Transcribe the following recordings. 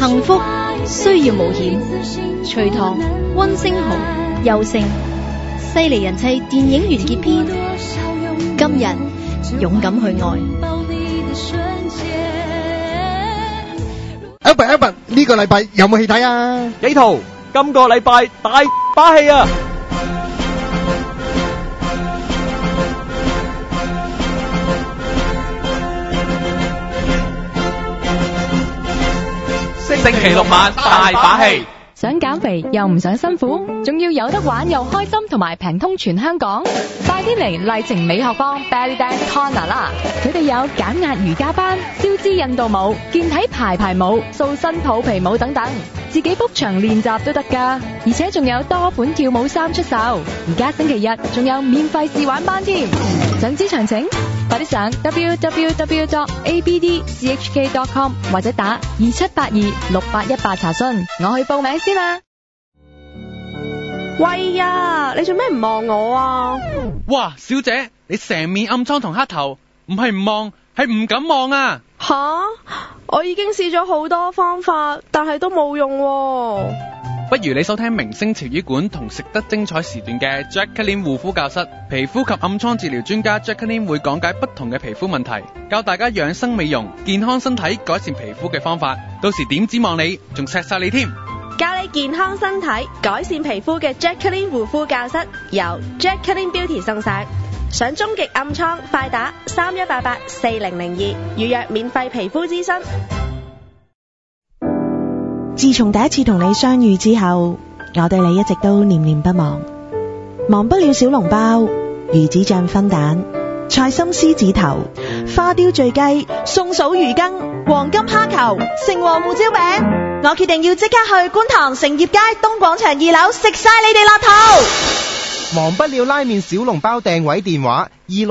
幸福需要冒險，隋唐溫星豪優勝，犀利人妻電影完結篇。今日勇敢去愛。 Albert， 呢個禮拜有冇戲睇啊？ 幾套？今個禮拜大把戲啊！星期六晚大把戲。 想減肥又唔想辛苦，仲要有得玩又開心，同埋平通全香港，快啲嚟麗晴美學坊 Belly Dance Corner 啦！佢哋有減壓瑜伽班、消脂印度舞、健體排舞、塑身肚皮舞等等，自己 book 場練習都得㗎，而且仲有多款跳舞衫出售。而家星期日仲有免費試玩班添，想知詳情？快啲上 www.abdchk.com 或者打27826818查詢。我去報名先啦。 喂呀，你做咩唔望我啊？ 哇，小姐，你成面暗瘡同黑頭，唔係唔望，係唔敢望啊！ 吓，我已經試咗好多方法，但係都冇用喎。 不如你收聽明星潮語館同食得精彩時段嘅 Jacqueline 護膚教室，皮膚及暗瘡治療專家 Jacqueline 會講解不同嘅皮膚問題，教大家養生美容、健康身體、改善皮膚嘅方法。到時點指望你，仲錫晒你添。 教你健康身體、改善皮膚嘅 Jacqueline 護膚教室，由 Jacqueline Beauty 送上。想終極暗瘡，快打31884002預約免費皮膚諮詢。 自從第一次同你相遇之後，我對你一直都念念不忘，忘不了小籠包、魚子醬分蛋、菜心獅子頭、花雕醉雞、松鼠魚羹、黃金蝦球、城隍胡椒餅。我決定要即刻去觀塘成業街東廣場2樓食晒你哋辣頭。 忘不了拉麵小籠包訂位電話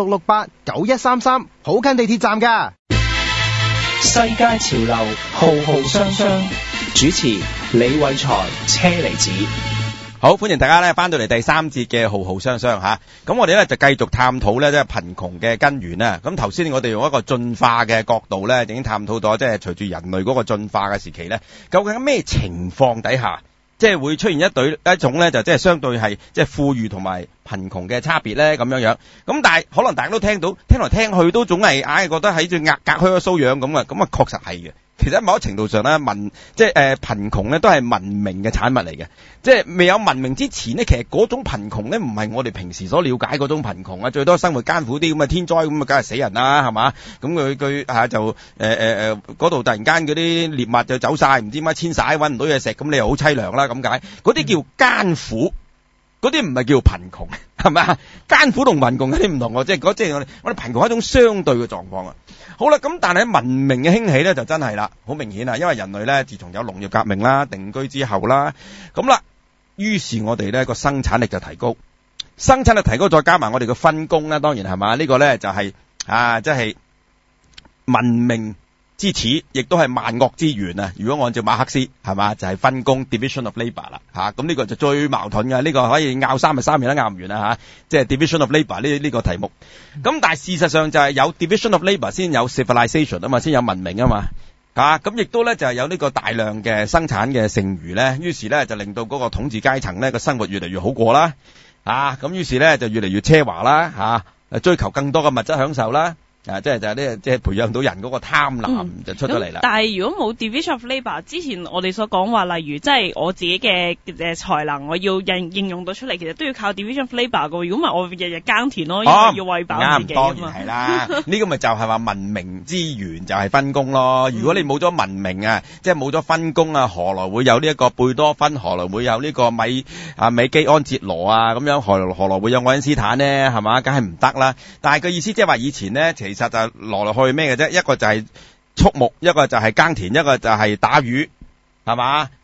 26689133，好近地鐵站㗎。 世界潮流浩浩雙雙，主持李偉才、車厘子。 好，歡迎大家咧翻到嚟第3節嘅浩浩雙雙吓。咁我哋咧就繼續探討咧即係貧窮嘅根源啦。咁頭先我哋用一個進化嘅角度咧，已經探討到即係隨住人類嗰個進化嘅時期咧，究竟咩情況底下即係會出現一種咧就即係相對係即係富裕同埋貧窮嘅差別咧咁樣樣。咁但係可能大家都聽到聽來聽去都總係硬係覺得喺隻隔靴搔癢咁啊。咁啊確實係嘅。其實某一程度上咧，貧窮咧都係文明嘅產物嚟嘅。即係未有文明之前咧，其實嗰種貧窮咧唔係我哋平時所了解嗰種貧窮啊。最多生活艱苦啲咁嘅天災咁啊，梗係死人啦，係嘛？咁佢就嗰度突然間嗰啲獵物就走晒，唔知點解遷徙揾唔到嘢食，咁你又好凄涼啦咁解。嗰啲叫艱苦，嗰啲唔係叫貧窮，係咪啊？艱苦同貧窮有啲唔同喎，即係我哋貧窮係一種相對嘅狀況啊。好啦，咁但係文明嘅興起咧就真係啦，好明顯啦，因為人類咧自從有農業革命啦、定居之後啦，咁啦，於是我哋咧個生產力就提高，生產力提高再加埋我哋嘅分工啦，當然係嘛，呢個咧就係即係文明之始，亦都係萬惡之源啊！如果按照馬克思係嘛，就係分工 division of labour 啦嚇，咁呢個就最矛盾嘅，呢個可以拗3日3年都拗唔完啦嚇，即係 division of labour 呢個題目。咁但係事實上就係有 division of labour 先有 civilization 啊嘛，先有文明啊嘛嚇，咁亦都咧就係有呢個大量嘅生產嘅剩餘咧，於是咧就令到嗰個統治階層咧個生活越嚟越好過啦咁於是咧就越嚟越奢華啦追求更多嘅物質享受啦。即係培養到人嗰個貪婪就出咗嚟啦。 但係如果冇 division of labour， 之前我哋所講話，例如即係我自己嘅才能，我要應用到出嚟，其實都要靠 division of labour 嘅。如果唔係，我日日耕田咯，因為要餵飽自己啊嘛。當然係啦， 呢個咪就係話文明之源就係分工咯。如果你冇咗文明啊，即係冇咗分工啊，何來會有呢一個貝多芬？何來會有呢個米基安哲羅啊？咁樣何來會有愛因斯坦呢？係嘛？梗係唔得啦。但係個意思即係話以前呢，其實就來來去咩嘅啫，一個就係畜牧，一個就係耕田，一個就係打魚，係嘛？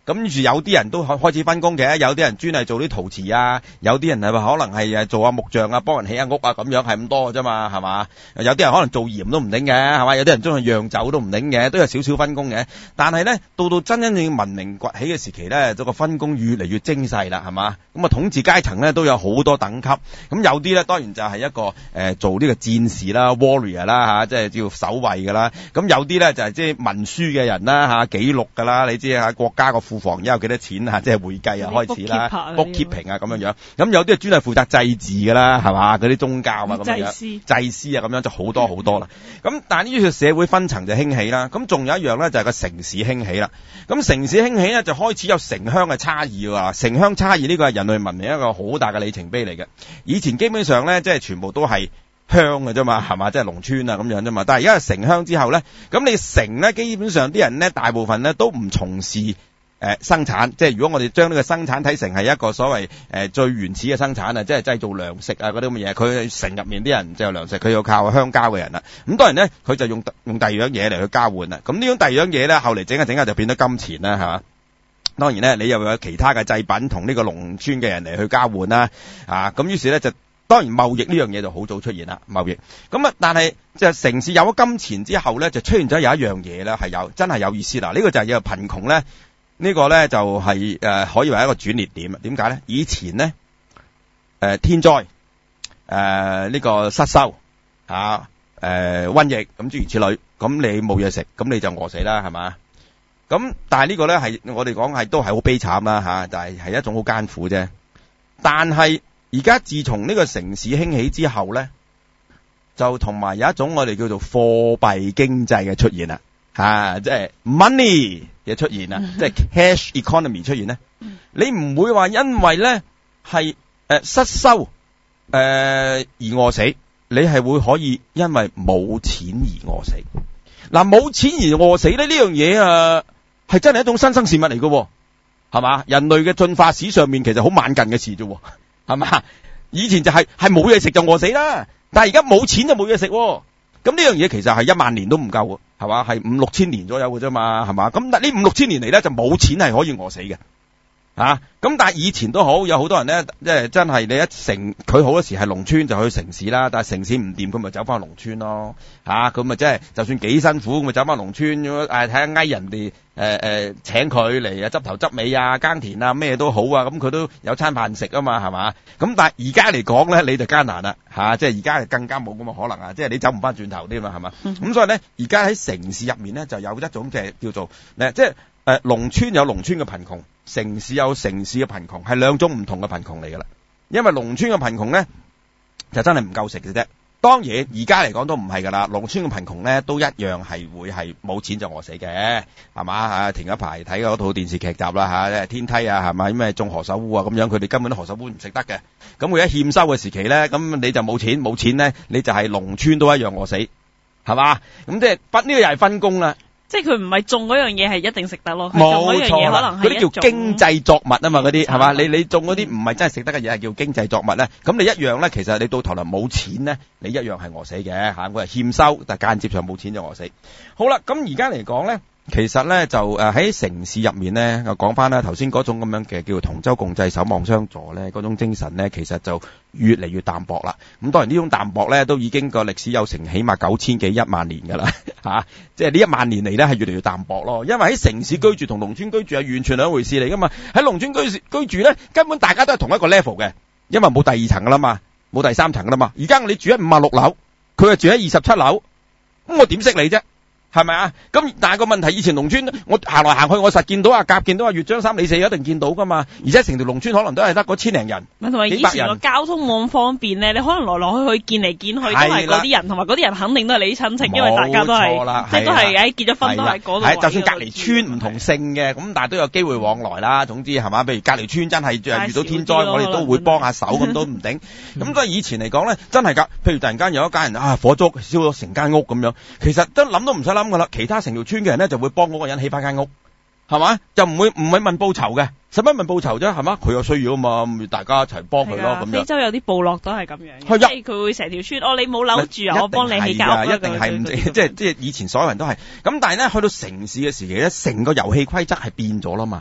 咁於是有啲人都開始分工嘅，有啲人專係做啲陶瓷啊，有啲人係可能係做下木匠啊，幫人起下屋啊，咁樣係咁多嘅啫嘛，係嘛？有啲人可能做鹽都唔頂嘅，係嘛？有啲人中意釀酒都唔頂嘅，都有少少分工嘅。但係咧，到真正文明崛起嘅時期咧，個分工越嚟越精細啦，係嘛？咁啊，統治階層咧都有好多等級。咁有啲咧當然就係一個做呢個戰士啦 ，warrior 啦嚇，即係要守衛㗎啦。咁有啲咧就係即係文書嘅人啦嚇，記錄㗎啦，你知嚇國家個庫房而家有幾多錢嚇，即係會計啊開始啦 ，bookkeeping 啊咁樣樣。咁有啲係專係負責祭祀㗎啦，係嘛？嗰啲宗教啊咁樣，祭司啊咁樣就好多好多啦。咁但係呢個社會分層就興起啦。咁仲有一樣咧就係個城市興起啦。咁城市興起咧就開始有城鄉嘅差異喎。城鄉差異呢個係人類文明一個好大嘅里程碑嚟嘅。以前基本上咧即係全部都係鄉嘅啫嘛，係嘛？即係農村啊咁樣啫嘛。但係而家係城鄉之後咧，咁你城咧基本上啲人咧大部分咧都唔從事生產，即係如果我哋將呢個生產睇成係一個所謂最原始嘅生產啊，即係製造糧食啊嗰啲咁嘅嘢，佢城入面啲人製造糧食，佢要靠鄉郊嘅人啦。咁當然咧，佢就用第二樣嘢嚟去交換啦。咁呢種第二樣嘢咧，後嚟整下就變咗金錢啦，係嘛？當然咧，你又有其他嘅製品同呢個農村嘅人嚟去交換啦，咁於是咧就當然貿易呢樣嘢就好早出現啦，貿易。咁啊，但係就城市有咗金錢之後咧，就出現咗有一樣嘢咧係真係有意思啦。呢個就係叫貧窮咧。呢個咧就係可以話一個轉捩點啊？點解咧？以前咧天災呢個失收瘟疫咁諸如此類，咁你冇嘢食，咁你就餓死啦，係嘛？咁但係呢個咧係我哋講係都係好悲慘啦但係一種好艱苦啫。但係而家自從呢個城市興起之後咧，就同埋有一種我哋叫做貨幣經濟嘅出現啦。即係 money 嘅出現啊，即係 cash economy 出現咧。你唔會話因為咧係失收而餓死，你係會可以因為冇錢而餓死。嗱，冇錢而餓死咧呢樣嘢係真係一種新生事物嚟嘅，係嘛？人類嘅進化史上面其實好晚近嘅事啫，係嘛？以前就係冇嘢食就餓死啦，但係而家冇錢就冇嘢食。咁呢樣嘢其實係1萬年都唔夠喎，係嘛？係5、6千年左右嘅啫嘛，係嘛？咁但呢5、6千年嚟咧就冇錢係可以餓死嘅，咁但係以前都好，有好多人咧，即係真係你一城，佢好多時係農村就去城市啦，但係城市唔掂，佢咪走翻農村咯，咁咪即係就算幾辛苦，咁咪走翻農村咁睇下嗌人哋請佢嚟執頭執尾啊，耕田啊，咩都好啊，咁佢都有餐飯食啊嘛，係嘛？咁但係而家嚟講咧，你就艱難啦，即係而家更加冇咁嘅可能啊，即係你走唔翻轉頭啲嘛，係嘛？咁所以咧，而家喺城市入面咧，就有一種嘅叫做即係農村有農村嘅貧窮，城市有城市嘅貧窮，係兩種唔同嘅貧窮嚟噶啦。因為農村嘅貧窮咧，就真係唔夠食嘅啫。當然而家嚟講都唔係噶啦，農村嘅貧窮咧都一樣係會係冇錢就餓死嘅，係嘛？前一排睇嗰套電視劇集啦天梯啊，係咪咩種何首烏啊咁樣，佢哋根本都何首烏唔食得嘅。咁佢一欠收嘅時期咧，咁你就冇錢咧，你就係農村都一樣餓死，係嘛？咁即係呢個又係分工啦。 即係佢唔係種嗰樣嘢係一定食得咯， 冇錯啦，嗰啲叫經濟作物啊嘛，嗰啲係嘛？你種嗰啲唔係真係食得嘅嘢係叫經濟作物咧，咁你一樣咧，其實你到頭來冇錢咧，你一樣係餓死嘅我係欠收，但係間接上冇錢就餓死。好啦，咁而家嚟講咧，其實咧就喺城市入面咧，我講翻啦，頭先嗰種咁樣嘅叫同舟共濟守望相助咧，嗰種精神咧，其實就越嚟越淡薄啦。咁當然呢種淡薄咧，都已經個歷史有成起碼9000幾1萬年噶啦即係呢1萬年嚟咧係越嚟越淡薄咯。因為喺城市居住同農村居住係完全兩回事嚟噶嘛。喺農村居住咧，根本大家都係同一個 level 嘅，因為冇第二層噶啦嘛，冇第三層噶啦嘛。而家我哋住喺56樓，佢係住喺27樓，咁我點識你啫？係咪啊？咁但係個問題，以前農村我行來行去，我實見到阿甲，見到阿乙，張三李四，一定見到噶嘛。而且成條農村可能都係得嗰千零人， 同埋以前個交通冇咁方便咧，你可能來來去去見嚟見去都係嗰啲人，同埋嗰啲人肯定都係你啲親戚，因為大家都係即係都係結咗婚都係嗰度。 就算隔離村唔同姓嘅，咁但係都有機會往來啦。總之係嘛，譬如隔離村真係遇到天災，我哋都會幫下手，咁都唔頂。咁所以以前嚟講咧，真係㗎。譬如突然間有一家人火燭燒咗成間屋咁樣，其實都諗都唔使諗㗎啦。其他成條村嘅人咧就會幫嗰個人起翻間屋，係嘛？就唔會問報酬嘅，使乜問報酬啫？係嘛？佢有需要啊嘛，大家一齊幫佢咯。咁樣非洲有啲部落都係咁樣，即係佢會成條村，你冇樓住啊，我幫你起間屋。一定係即係以前所有人都係咁，但係咧去到城市嘅時期咧，成個遊戲規則係變咗啦嘛。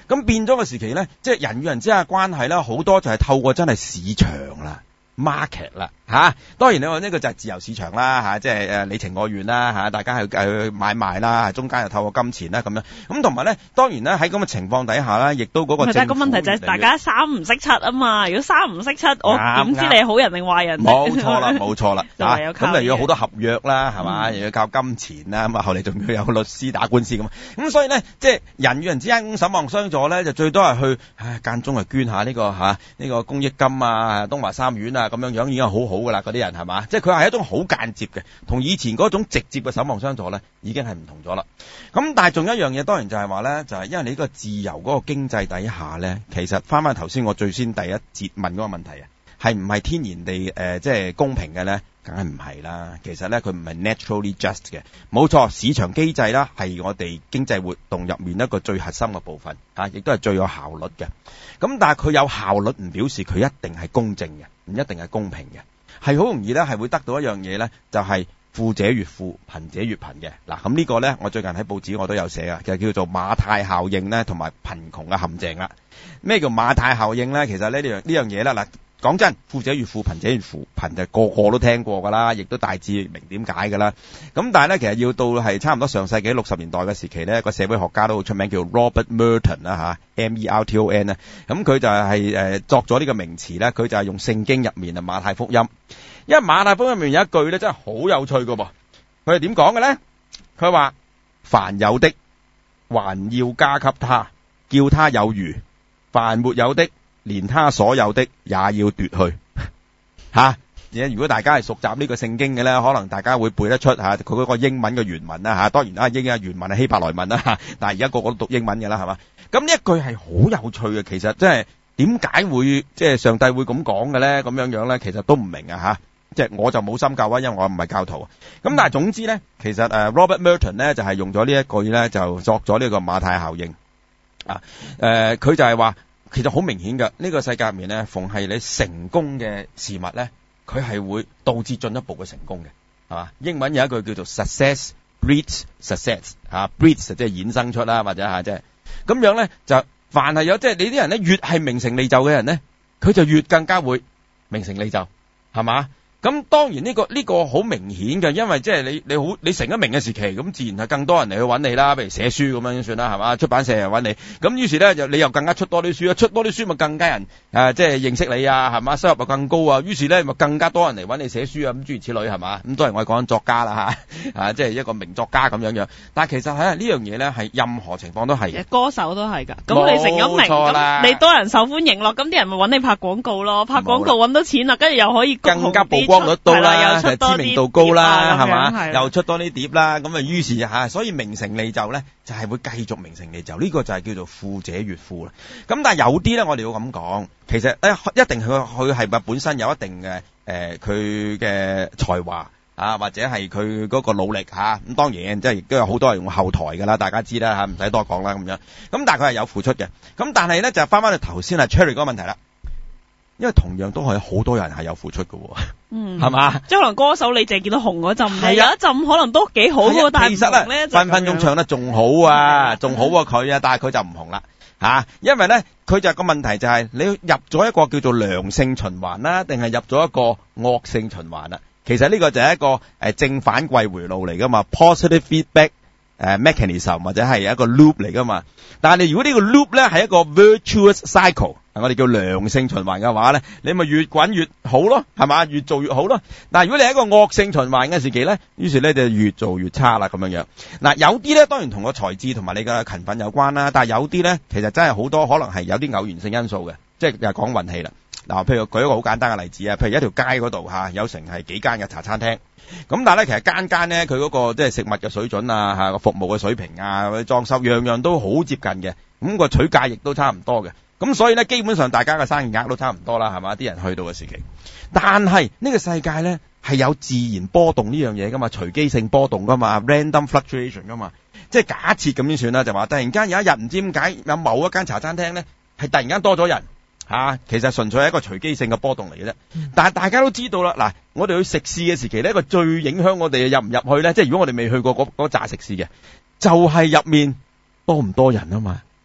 咁變咗個時期咧，即係人與人之間嘅關係咧，好多就係透過真係市場啦。market 啦嚇，當然你話呢個就係自由市場啦嚇，即係你情我願啦嚇，大家去買賣啦，中間又透過金錢啦咁樣，咁同埋咧，當然咧喺咁嘅情況底下咧，亦都嗰個但係個問題就係大家三唔識七啊嘛，如果三唔識七，我點知你係好人定壞人？ 冇錯啦咁就要好多合約啦係嘛，又要靠金錢啦，咁啊後嚟仲要有律師打官司咁所以咧即係人與人之間守望相助咧，就最多係去間中捐下呢個公益金啊，東華三院啊。咁樣已經係好好噶啦，嗰啲人係嘛，即係佢係一種好間接嘅，同以前嗰種直接嘅守望相助咧，已經係唔同咗啦。咁但係仲有一樣嘢，當然就係話咧，就係因為你呢個自由嗰個經濟底下咧，其實翻頭先我最先第一節問嗰個問題啊，係唔係天然地即係公平嘅咧？梗係唔係啦。其實咧佢唔係 naturally just 嘅，冇錯，市場機制啦係我哋經濟活動入面一個最核心嘅部分啊，亦都係最有效率嘅。咁但係佢有效率唔表示佢一定係公正嘅，唔一定係公平嘅，係好容易咧係會得到一樣嘢咧，就係富者越富，貧者越貧嘅。嗱，咁呢個咧我最近喺報紙我都有寫啊，就叫做馬太效應咧，同埋貧窮嘅陷阱啦。咩叫馬太效應咧？其實呢樣嘢啦，嗱。講真，富者越富，貧者越富，貧就個個都聽過噶啦，亦都大致明點解噶啦。咁但係咧，其實要到係差唔多上世紀60年代嘅時期咧，個社會學家都好出名，叫 Robert Merton 啦嚇 ，Merton 咧。咁佢就係作咗呢個名詞咧，佢就係用聖經入面啊馬太福音，因為馬太福音入面有一句咧真係好有趣噶噃。佢係點講嘅咧？佢話凡有的還要加給他，叫他有餘；凡沒有的，連他所有的也要奪去吓。如果大家係熟習呢個聖經嘅咧，可能大家會背得出吓佢嗰個英文嘅原文啦吓。當然啦，原文係希伯來文啦吓，但係而家個個都讀英文嘅啦係嘛。咁呢一句係好有趣嘅，其實即係點解會即係上帝會咁講嘅咧？咁樣咧，其實都唔明啊吓。即係我就冇深究啊，因為我唔係教徒。咁但係總之咧，其實Robert Merton 咧就係用咗呢一句咧，就作咗呢個馬太效應啊。佢就係話。其實好明顯嘅，呢個世界入面咧，逢係你成功嘅事物咧，佢係會導致進一步嘅成功嘅，係嘛？英文有一句叫做 success breeds success， breeds 即係衍生出啦，或者即係咁樣咧，就凡係有即係你啲人咧，越係名成利就嘅人咧，佢就越更加會名成利就，係嘛？咁當然呢個好明顯嘅，因為即係你成咗名嘅時期，咁自然係更多人嚟去揾你啦。譬如寫書咁樣算啦，係嘛？出版社又揾你，咁於是咧就你又更加出多啲書，出多啲書咪更加人即係認識你啊，係嘛？收入又更高啊，於是咧咪更加多人嚟揾你寫書啊，咁諸如此類係嘛？咁當然我係講緊作家啦吓，即係一個名作家咁樣。但係其實呢樣嘢咧係任何情況都係嘅， 歌手都係㗎。咁你成咗名，咁你多人受歡迎咯，咁啲人咪揾你拍廣告咯，拍廣告揾到錢啦，跟住又可以更加曝光率到啦，知名度高啦，係嘛？又出多啲碟啦，咁啊，於是所以名成利就咧，就係會繼續名成利就，呢個就係叫做富者越富啦。咁但係有啲咧，我哋要咁講，其實一定佢係咪本身有一定嘅佢嘅才華啊，或者係佢嗰個努力嚇。咁當然即係亦都有好多人用後台㗎啦，大家知啦嚇，唔使多講啦咁樣。咁但係佢係有付出嘅。咁但係咧就翻返去頭先Cherry 嗰個問題啦。因為同樣都係好多人係有付出嘅，係嘛？即係可能歌手你淨係見到紅嗰陣，有一陣可能都幾好嘅，但係其實咧分分鐘唱得仲好啊，仲好過佢啊，但係佢就唔紅啦嚇。因為咧佢就個問題就係你入咗一個叫做良性循環啦，定係入咗一個惡性循環啦？其實呢個就係一個正反饋回路嚟噶嘛 ，positive feedback mechanism 或者係一個 loop 嚟噶嘛。但係你如果呢個 loop 咧係一個 virtuous cycle。我哋叫良性循環嘅話咧，你咪越滾越好咯，係嘛？越做越好咯。但係如果你係一個惡性循環嘅時期咧，於是咧就越做越差啦咁樣。嗱，有啲咧當然同個才智同埋你嘅勤奮有關啦，但係有啲咧其實真係好多可能係有啲偶然性因素嘅，即係又講運氣啦。嗱，譬如舉一個好簡單嘅例子啊，譬如一條街嗰度有成係幾間嘅茶餐廳，咁但係咧其實間咧佢嗰個即係食物嘅水準啊，個服務嘅水平啊，或者裝修樣樣都好接近嘅，咁個取價亦都差唔多嘅。咁所以咧，基本上大家嘅生意額都差唔多啦，係嘛？啲人去到嘅時期，但係呢個世界咧係有自然波動呢樣嘢噶嘛，隨機性波動噶嘛 ，random fluctuation 噶嘛。即係假設咁先算啦，就話突然間有一日唔知點解有某一間茶餐廳咧係突然間多咗人其實純粹係一個隨機性嘅波動嚟嘅啫。但係大家都知道啦，嗱，我哋去食肆嘅時期咧，一個最影響我哋入唔入去咧，即係如果我哋未去過嗰扎食肆嘅，就係入面多唔多人啊嘛。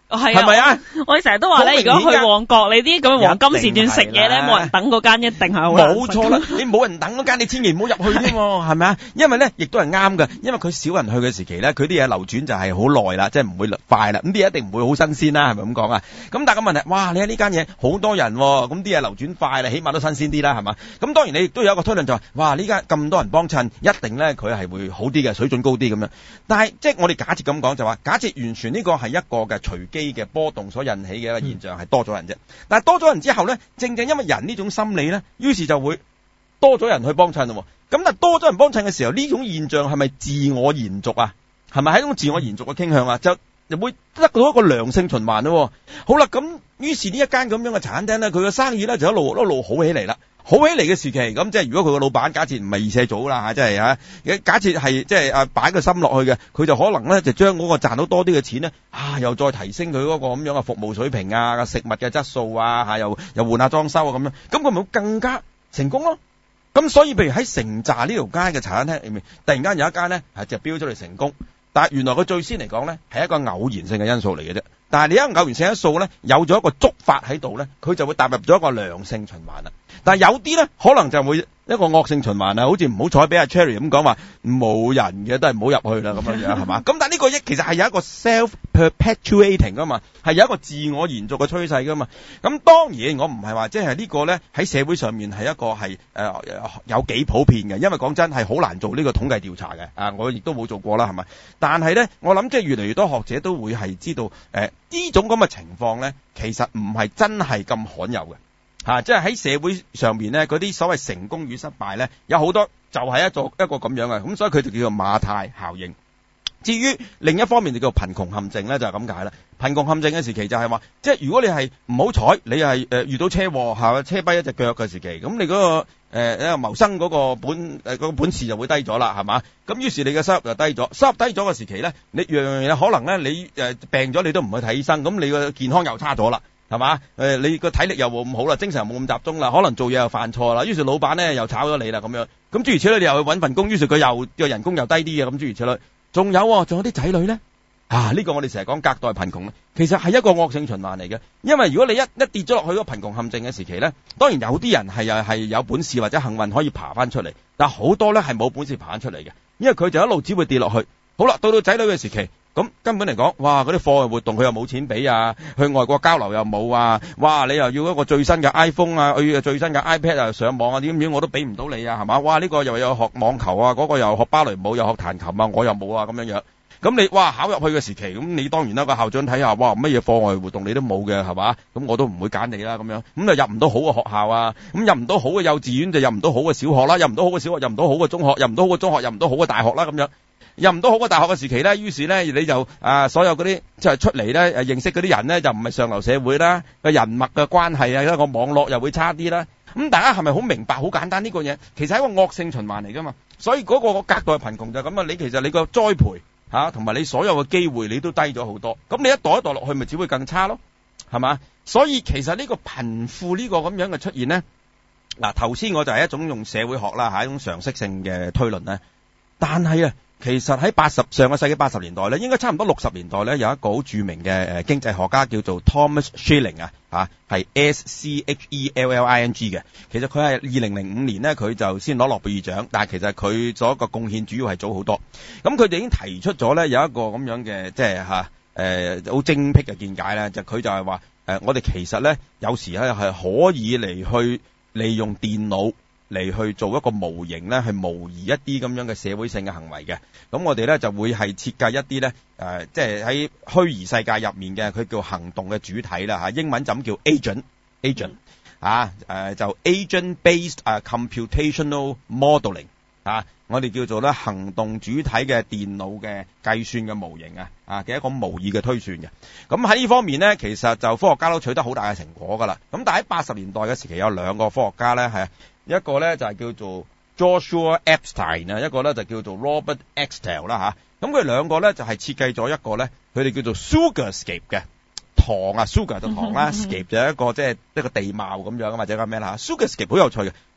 係咪啊？ 我哋成日都話咧，如果去旺角你啲咁嘅黃金時段食嘢咧，冇人等嗰間一定係好難食。 冇錯啦，你冇人等嗰間，你千祈唔好入去添，係咪啊？因為咧，亦都係啱嘅，因為佢少人去嘅時期咧，佢啲嘢流轉就係好耐啦，即係唔會快啦，咁啲嘢一定唔會好新鮮啦，係咪咁講啊？咁但係個問題，哇！你喺呢間嘢好多人，咁啲嘢流轉快啦，起碼都新鮮啲啦，係嘛？咁當然你亦都有一個推論就係，哇！呢間咁多人幫襯，一定咧佢係會好啲嘅，水準高啲咁樣。但係即係我哋假設咁講就話，假設完全呢個係一個嘅隨機嘅波動所引起嘅一個現象，係多咗人啫。但係多咗人之後咧，正正因為人呢種心理咧，於是就會多咗人去幫襯咯。咁但係多咗人幫襯嘅時候，呢種現象係咪自我延續啊？係咪係一種自我延續嘅傾向啊？就會得到一個良性循環咯。好啦，咁於是呢一間咁樣嘅茶餐廳咧，佢嘅生意咧就一路好起嚟啦。好起嚟嘅時期，咁即係如果佢個老闆假設唔係二世祖啦，即係假設係即係擺個心落去嘅，佢就可能咧就將嗰個賺到多啲嘅錢咧，又再提升佢嗰個咁樣嘅服務水平啊，食物嘅質素啊，又換下裝修啊咁樣，咁佢咪會更加成功咯。咁所以譬如喺城寨呢條街嘅茶餐廳裏面，突然間有一間咧就標咗嚟成功，但係原來佢最先嚟講咧係一個偶然性嘅因素嚟嘅啫。但係你一個偶然性因素咧，有咗一個觸發喺度咧，佢就會踏入咗一個良性循環啦。但係有啲咧，可能就會一個惡性循環啊，好似唔好彩俾阿 Cherry 咁講話冇人嘅都係唔好入去啦咁樣樣係嘛？咁但係呢個其實係有一個 self-perpetuating 噶嘛，係有一個自我延續嘅趨勢噶嘛。咁當然我唔係話即係呢個咧喺社會上面係一個係有幾普遍嘅，因為講真係好難做呢個統計調查嘅。我亦都冇做過啦，係咪？但係咧，我諗即係越嚟越多學者都會係知道呢種咁嘅情況咧，其實唔係真係咁罕有嘅。即係喺社會上面咧，嗰啲所謂成功與失敗咧，有好多就係一個咁樣嘅，咁所以佢就叫做馬太效應。至於另一方面就叫做貧窮陷阱咧，就係咁解啦。貧窮陷阱嘅時期就係話，即係如果你係唔好彩，你係遇到車禍車跛一隻腳嘅時期，咁你嗰個謀生嗰個本事就會低咗啦，係嘛？咁於是你嘅收入就低咗，收入低咗嘅時期咧，你樣樣嘢可能咧你病咗你都唔去睇醫生，咁你個健康又差咗啦。係嘛？你個體力又冇咁好啦，精神又冇咁集中啦，可能做嘢又犯錯啦，於是老闆咧又炒咗你啦咁樣。咁諸如此類，你又去搵份工，於是佢又個人工又低啲嘅，咁諸如此類。仲有啲仔女咧，呢個我哋成日講隔代貧窮咧，其實係一個惡性循環嚟嘅。因為如果你一跌咗落去嗰個貧窮陷阱嘅時期咧，當然有啲人係有本事或者幸運可以爬翻出嚟，但好多咧係冇本事爬翻出嚟嘅，因為佢就一路只會跌落去。好啦，到仔女嘅時期。咁根本嚟講，哇！嗰啲課外活動佢又冇錢俾啊，去外國交流又冇啊，哇！你又要一個最新嘅 iPhone 啊，最新嘅 iPad 啊，上網啊，點我都俾唔到你啊，係嘛？哇！呢個又有學網球啊，嗰個又學芭蕾舞，又學彈琴啊，我又冇啊，咁樣樣。咁你哇考入去嘅時期，咁你當然啦，個校長睇下，哇！乜嘢課外活動你都冇嘅，係嘛？咁我都唔會揀你啦，咁樣。咁就入唔到好嘅學校啊，咁入唔到好嘅幼稚園就入唔到好嘅小學啦，入唔到好嘅小學入唔到好嘅中學，入唔到好嘅中學入唔到好嘅大學啦，咁樣。入唔到好嘅大學嘅時期咧，於是咧你就所有嗰啲即係出嚟咧認識嗰啲人咧就唔係上流社會啦，個人脈嘅關係啊，一個網絡又會差啲啦。咁大家係咪好明白好簡單呢個嘢？其實係一個惡性循環嚟噶嘛。所以嗰個隔代貧窮就咁啊，你其實你個栽培同埋你所有嘅機會你都低咗好多。咁你一代一代落去咪只會更差咯，係嘛？所以其實呢個貧富呢個咁樣嘅出現咧，頭先我就係一種用社會學啦，係一種常識性嘅推論咧，但係其實喺上個世紀80年代咧，應該差唔多60年代咧，有一個好著名嘅經濟學家叫做 Thomas Schelling 係 Schelling 嘅。其實佢係2005年咧，佢就先攞諾貝爾獎，但係其實佢所個貢獻主要係早好多。咁佢哋已經提出咗咧有一個咁樣嘅即係好精闢嘅見解咧，佢就係話我哋其實咧有時咧係可以嚟去利用電腦嚟去做一個模型咧，去模擬一啲咁樣嘅社會性嘅行為嘅。咁我哋咧就會係設計一啲咧，即係喺虛擬世界入面嘅，佢叫行動嘅主體啦嚇，英文就咁叫 agent，就 agent-based computational modeling 我哋叫做咧行動主體嘅電腦嘅計算嘅模型嘅一個模擬嘅推算嘅。咁喺呢方面咧，其實就科學家都取得好大嘅成果噶啦。咁但係喺80年代嘅時期有兩個科學家咧一個咧就係叫做 Joshua Epstein 一個咧就叫做 Robert Axtell 啦嚇。咁佢兩個咧就係設計咗一個咧，佢哋叫做 Sugarscape 嘅糖Sugar 就糖啦，scape 就係一個即係一個地貌咁樣或者個咩啦。Sugarscape 好有趣嘅，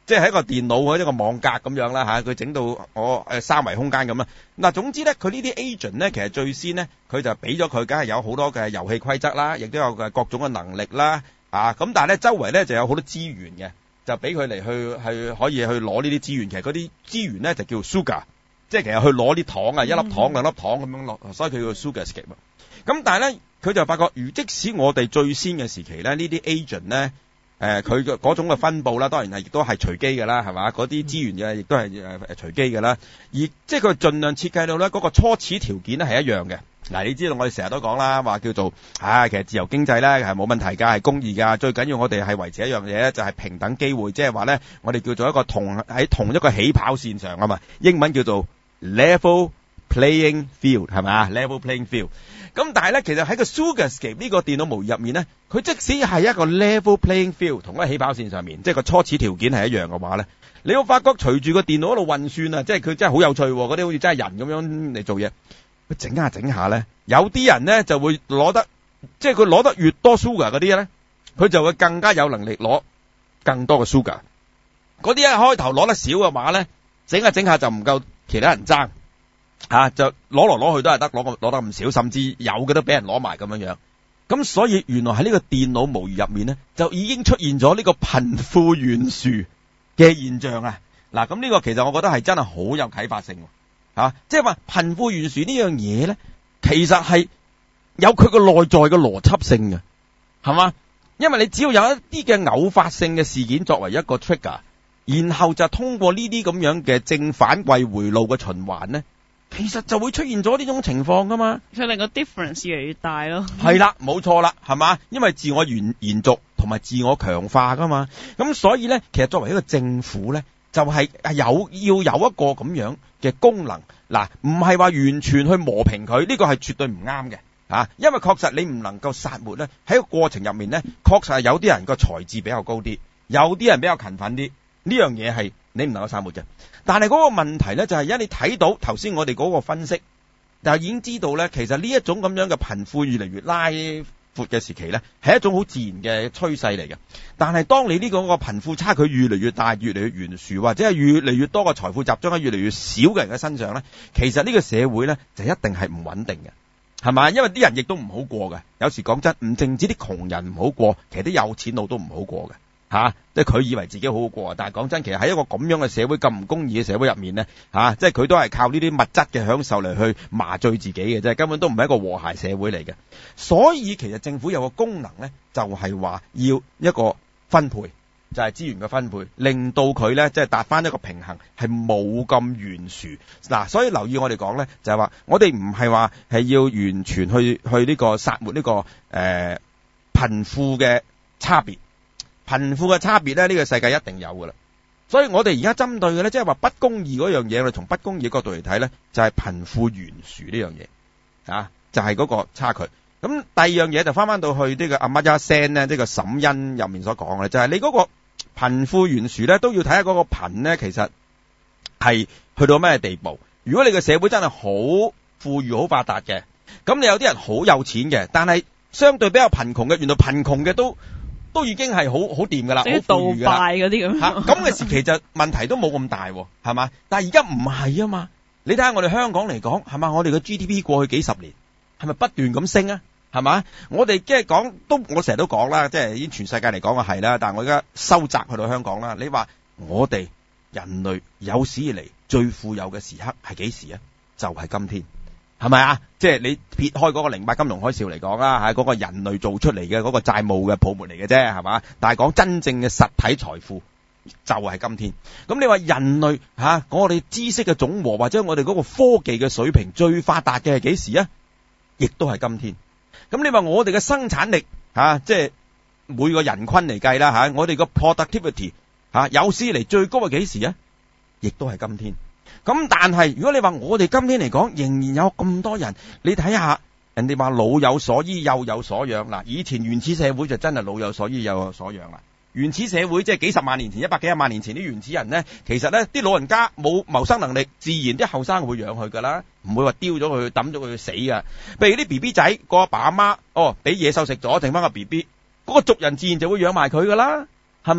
即係喺個電腦一個網格咁樣啦嚇，佢整到我三維空間咁啦。嗱，總之咧，佢呢啲 agent 咧，其實最先咧，佢就俾咗佢，梗係有好多嘅遊戲規則啦，亦都有嘅各種嘅能力啦，咁但係咧，周圍咧就有好多資源嘅，就俾佢嚟去可以去攞呢啲資源。其實嗰啲資源咧就叫 sugar， 即係其實去攞啲糖啊，一粒糖兩粒糖咁樣落，所以佢叫 sugar escape。咁但係咧，佢就發覺，即使我哋最先嘅時期咧，呢啲 agent 咧，佢嘅嗰種嘅分佈啦，當然係亦都係隨機嘅啦，係嘛？嗰啲資源嘅亦都係隨機嘅啦。而即係佢盡量設計到咧，嗰個初始條件咧係一樣嘅。嗱，你知道我哋成日都講啦，話叫做其實自由經濟咧係冇問題㗎，係公義㗎。最緊要我哋係維持一樣嘢咧，就係平等機會，即係話咧，我哋叫做一個喺同一個起跑線上啊嘛。英文叫做 level playing field 係咪啊 ？level playing field。咁但係咧，其實喺個 Sugarscape 呢個電腦模擬入面咧，佢即使係一個 level playing field 同一個起跑線上面，即係個初始條件係一樣嘅話咧，你會發覺隨住個電腦喺度運算啊，即係佢真係好有趣喎，嗰啲好似真係人咁樣嚟做嘢。佢整下咧，有啲人咧就會攞得，即係佢攞得越多 Sugar 嗰啲咧，佢就會更加有能力攞更多嘅 Sugar。嗰啲一開頭攞得少嘅話咧，整下就唔夠其他人爭。就攞來攞去都係得，攞得唔少，甚至有嘅都俾人攞埋咁樣。咁所以原來喺呢個電腦模擬入面咧，就已經出現咗呢個貧富懸殊嘅現象啊！嗱，咁呢個其實我覺得係真係好有啟發性即係話貧富懸殊呢樣嘢咧，其實係有佢個內在嘅邏輯性嘅，係嘛？因為你只要有一啲嘅偶發性嘅事件作為一個 trigger， 然後就通過呢啲咁樣嘅正反饋回路嘅循環咧。其實就會出現咗呢種情況噶嘛， 佢令個 difference 越嚟越大咯。 係啦，冇錯啦，係嘛？因為自我延續同埋自我強化噶嘛，咁所以咧，其實作為一個政府咧，就係要有一個咁樣嘅功能。嗱，唔係話完全去磨平佢，呢個係絕對唔啱嘅因為確實你唔能夠殺沒咧，喺個過程入面咧，確實係有啲人個才智比較高啲，有啲人比較勤奮啲，呢樣嘢係你唔能夠殺沒嘅。但係嗰個問題咧，就係而家你睇到頭先我哋嗰個分析，就已經知道咧，其實呢一種咁樣嘅貧富越嚟越拉闊嘅時期咧，係一種好自然嘅趨勢嚟嘅。但係當你呢個貧富差距越嚟越大、越嚟越懸殊，或者係越嚟越多嘅財富集中喺越嚟越少嘅人嘅身上咧，其實呢個社會咧就一定係唔穩定嘅，係嘛？因為啲人亦都唔好過嘅。有時講真，唔淨止啲窮人唔好過，其實啲有錢佬都唔好過嘅。即係佢以為自己好好過，但係講真，其實喺一個咁樣嘅社會，咁唔公義嘅社會入面咧，即係佢都係靠呢啲物質嘅享受嚟去麻醉自己嘅啫，根本都唔係一個和諧社會嚟嘅。所以其實政府有個功能咧，就係話要一個分配，就係資源嘅分配，令到佢咧即係達翻一個平衡，係冇咁懸殊。嗱，所以留意我哋講咧，就係話我哋唔係話係要完全去呢個殺沒呢個貧富嘅差別。貧富嘅差別咧，呢個世界一定有噶啦。所以我哋而家針對嘅咧，即係話不公義嗰樣嘢，我哋從不公義嘅角度嚟睇咧，就係貧富懸殊呢樣嘢，就係嗰個差距。咁第二樣嘢就翻到去呢個阿Amartya Sen咧，呢個沈恩入面所講嘅，就係你嗰個貧富懸殊咧，都要睇下嗰個貧咧，其實係去到咩地步。如果你嘅社會真係好富裕、好發達嘅，咁你有啲人好有錢嘅，但係相對比較貧窮嘅，原來貧窮嘅都已經係好掂噶啦，好富裕噶啦，嗰啲咁嘅時期就問題都冇咁大，係嘛？但係而家唔係啊嘛，你睇下我哋香港嚟講，係嘛？我哋嘅 GDP 過去幾十年係咪不斷咁升啊？係嘛？我哋即係講我成日都講啦，即係已經全世界嚟講係啦，但係我而家收窄去到香港啦。你話我哋人類有史以嚟最富有嘅時刻係幾時啊？就係今天。係咪啊？即係你撇開嗰個08金融海嘯嚟講啦，係嗰個人類做出嚟嘅嗰個債務嘅泡沫嚟嘅啫，係嘛？但係講真正嘅實體財富就係今天。咁你話人類我哋知識嘅總和或者我哋嗰個科技嘅水平最發達嘅係幾時啊？亦都係今天。咁你話我哋嘅生產力即係每個人均嚟計啦我哋個 productivity 有史以嚟最高係幾時啊？亦都係今天。咁但係如果你話我哋今天嚟講仍然有咁多人，你睇下人哋話老有所依幼有所養。嗱，以前原始社會就真係老有所依幼有所養啦。原始社會即係幾十萬年前、100幾萬年前啲原始人呢，其實呢啲老人家冇謀生能力，自然啲後生會養佢噶啦，唔會話丟咗佢抌咗佢死噶。譬如啲 BB 仔個阿爸阿媽俾野獸食咗，剩翻個 BB，嗰個族人自然就會養埋佢噶啦，係咪啊？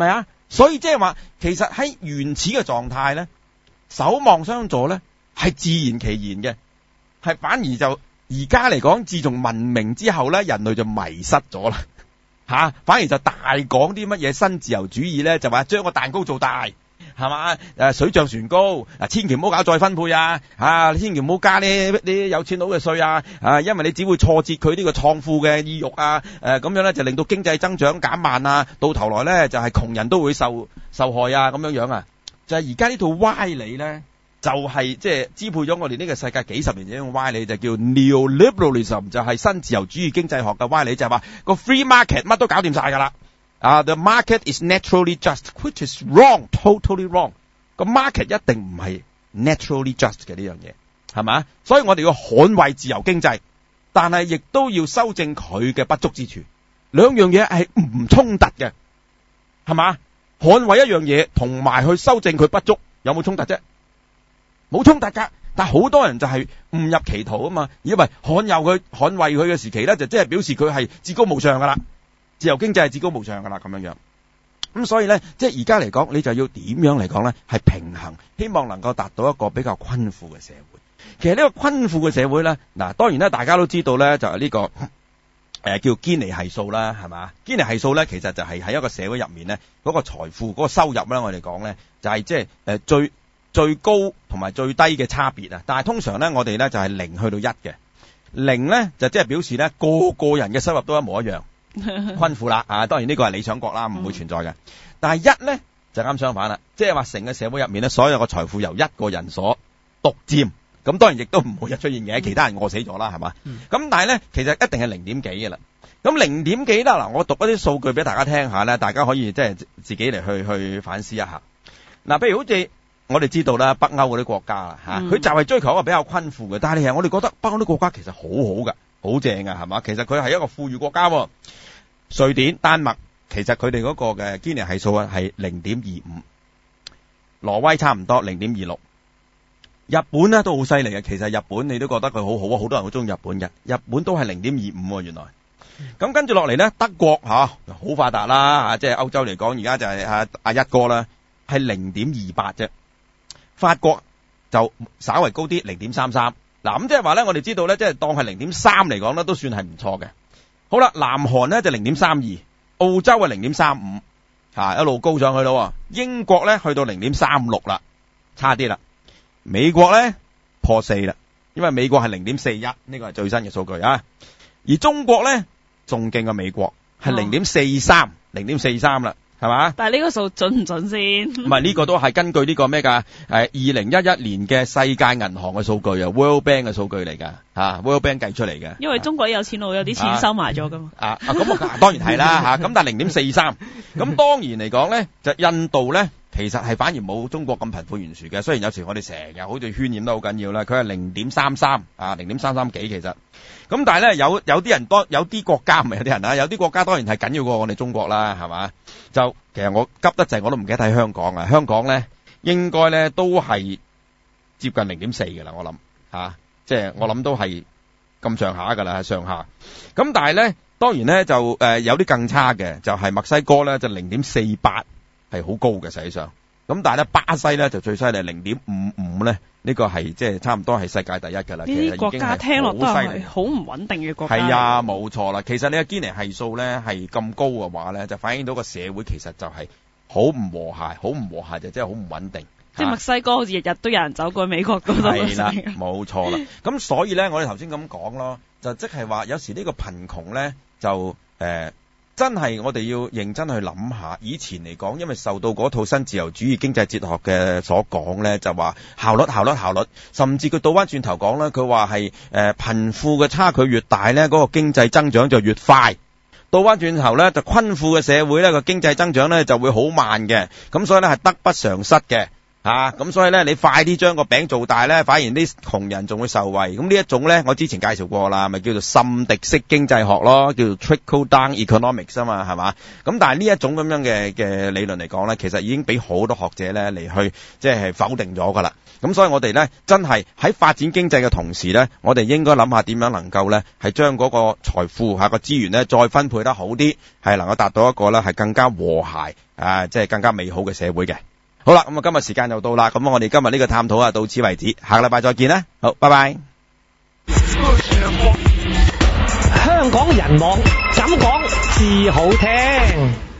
所以即係話，其實喺原始嘅狀態咧，守望相助咧係自然其然嘅，係反而就而家嚟講，自從文明之後咧，人類就迷失咗啦。反而就大講啲乜嘢新自由主義咧，就話將個蛋糕做大，係嘛？水漲船高，千祈唔好搞再分配啊！千祈唔好加呢啲有錢佬嘅稅啊！因為你只會挫折佢呢個創富嘅意欲啊！咁樣咧就令到經濟增長減慢啊！到頭來咧就係窮人都會受害啊！咁樣樣啊，就係而家呢套歪理咧，就係即係支配咗我哋呢個世界幾十年嘅一種歪理，就叫 neoliberalism， 就係新自由主義經濟學嘅歪理，就係話個 free market 乜都搞掂晒㗎啦。The market is naturally just, which is wrong, totally wrong。個 market 一定唔係 naturally just 嘅呢樣嘢，係嘛？所以我哋要捍衛自由經濟，但係亦都要修正佢嘅不足之處。兩樣嘢係唔衝突嘅，係嘛？捍衛一樣嘢同埋去修正佢不足，有冇衝突啫？冇衝突㗎，但係好多人就係誤入歧途啊嘛，以為捍衛佢嘅時期咧，就即係表示佢係至高無上㗎啦，自由經濟係至高無上㗎啦，咁樣樣。咁所以咧，即係而家嚟講，你就要點樣嚟講咧，係平衡，希望能夠達到一個比較均富嘅社會。其實呢個均富嘅社會咧，嗱當然咧，大家都知道咧，就係呢個叫堅尼係數啦，係嘛？堅尼係數咧，其實就係喺一個社會入面咧，嗰個財富嗰個收入咧，我哋講咧，就係即係最高同埋最低嘅差別啊！但係通常咧，我哋咧就係0去到1嘅，0咧就即係表示咧個人嘅收入都一模一樣，均富啦啊！當然呢個係理想國啦，唔會存在嘅。但係1咧就啱相反啦，即係話成個社會入面咧，所有嘅財富由一個人所獨佔，咁當然亦都唔會有出現嘅，其他人餓死咗啦，係嘛？咁但係咧，其實一定係0點幾嘅啦。咁0點幾啦，嗱，我讀一啲數據俾大家聽下咧，大家可以即係自己嚟去反思一下。嗱，譬如好似我哋知道啦，北歐嗰啲國家啦佢就係追求一個比較均富嘅，但係其實我哋覺得北歐啲國家其實好好噶，好正噶，係嘛？其實佢係一個富裕國家喎。瑞典、丹麥，其實佢哋嗰個嘅堅尼係數係0.25，挪威差唔多0.26，日本咧都好犀利嘅。其實日本你都覺得佢好好啊，好多人好中意日本嘅，日本都係0.25原來。咁跟住落嚟咧，德國好發達啦，即係歐洲嚟講，而家就係阿一哥啦，係0.28啫。法國就稍為高啲，0.33。嗱，咁即係話咧，我哋知道咧，即係當係0.3嚟講咧，都算係唔錯嘅。好啦，南韓咧就0.32，澳洲係0.35，一路高上去咯。英國咧去到0.36啦，差啲啦。美國咧破4啦，因為美國係0.41，呢個係最新嘅數據啊。而中國咧仲勁過美國，係0.43， 0.43啦。係嘛？但係呢個數準唔準先？唔係，呢個都係根據呢個咩㗎？2011年嘅世界銀行嘅數據啊 ，World Bank 嘅數據嚟㗎，World Bank 計出嚟嘅。因為中國有錢佬有啲錢收埋咗㗎嘛。咁當然係啦咁但係0.43，咁當然嚟講咧，就印度咧，其實係反而冇中國咁貧富懸殊嘅。雖然有時我哋成日好似渲染得好緊要啦，佢係0.330.33幾其實。咁但係咧有啲人有啲國家唔係有啲人啦，有啲國家當然係緊要過我哋中國啦，係嘛？就其實我急得滯，我都唔記得睇香港啊。香港咧應該咧都係接近0.4嘅啦，我諗即係我諗都係咁上下㗎啦，上下。咁但係咧當然咧就有啲更差嘅，就係墨西哥咧就0.48係好高嘅實際上。咁但係咧巴西咧就最犀利0.55咧，呢個係即係差唔多係世界第一㗎啦。呢啲國家聽落都係好唔穩定嘅國家。係啊，冇錯啦。其實你嘅堅尼係數咧係咁高嘅話咧，就反映到個社會其實就係好唔和諧，好唔和諧就真係好唔穩定。即係墨西哥好似日日都有人走過美國嗰度。係啦，冇錯啦。咁所以咧，我哋頭先咁講咯，就即係話有時呢個貧窮咧就真係我哋要認真去諗下，以前嚟講，因為受到嗰套新自由主義經濟哲學嘅所講咧，就話效率，甚至佢倒翻轉頭講咧，佢話係貧富嘅差距越大咧，嗰個經濟增長就越快。倒翻轉頭咧，就均富嘅社會咧，個經濟增長咧就會好慢嘅。咁所以咧係得不償失嘅。 咁所以咧，你快啲將個餅做大咧，反而啲窮人仲會受惠。咁呢一種咧，我之前介紹過啦，咪叫做滲滴式經濟學咯，叫做 trickle down economics 啊嘛，係嘛？咁但係呢一種咁樣嘅理論嚟講咧，其實已經俾好多學者咧嚟去即係否定咗㗎啦。咁所以我哋咧真係喺發展經濟嘅同時咧，我哋應該諗下點樣能夠咧係將嗰個財富個資源咧再分配得好啲，係能夠達到一個咧係更加和諧即係更加美好嘅社會嘅。好啦，咁啊今日時間又到啦，咁我哋今日呢個探討啊到此為止，下個禮拜再見啦，好，拜拜。 香港人網，咁講至好聽。